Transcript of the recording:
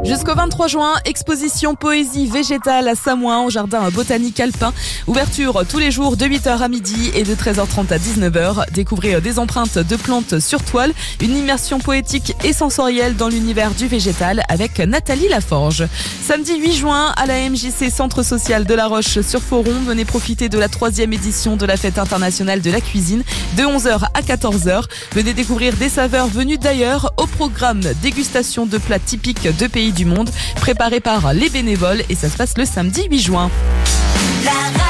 Jusqu'au 23 juin, exposition poésie végétale à Samoin au jardin botanique alpin. Ouverture tous les jours de 8h à midi et de 13h30 à 19h. Découvrez des empreintes de plantes sur toile, une immersion poétique et sensorielle dans l'univers du végétal avec Nathalie Laforge. Samedi 8 juin, à la MJC Centre Social de La Roche-sur-Foron, venez profiter de la 3e édition de la Fête internationale de la cuisine de 11h à 14h. Venez découvrir des saveurs venues d'ailleurs. Au programme dégustation de plats typiques de pays du monde, préparé par les bénévoles, et ça se passe le samedi 8 juin.